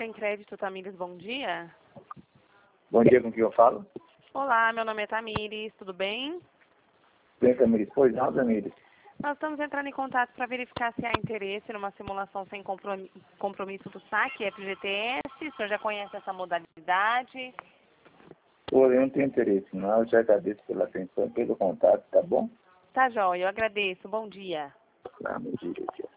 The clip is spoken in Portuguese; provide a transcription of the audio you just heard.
Tem Crédito, Tamires, bom dia. Bom dia, com quem eu falo? Olá, meu nome é Tamires, tudo bem? Bem, Tamires. Pois não, Tamires. Nós estamos entrando em contato para verificar se há interesse numa simulação sem compromisso do saque FGTS. O senhor já conhece essa modalidade? Pô, eu não tenho interesse, não. Eu te agradeço pela atenção, pelo contato, tá bom? Tá, jóia, eu agradeço. Bom dia. Tá, meu dia.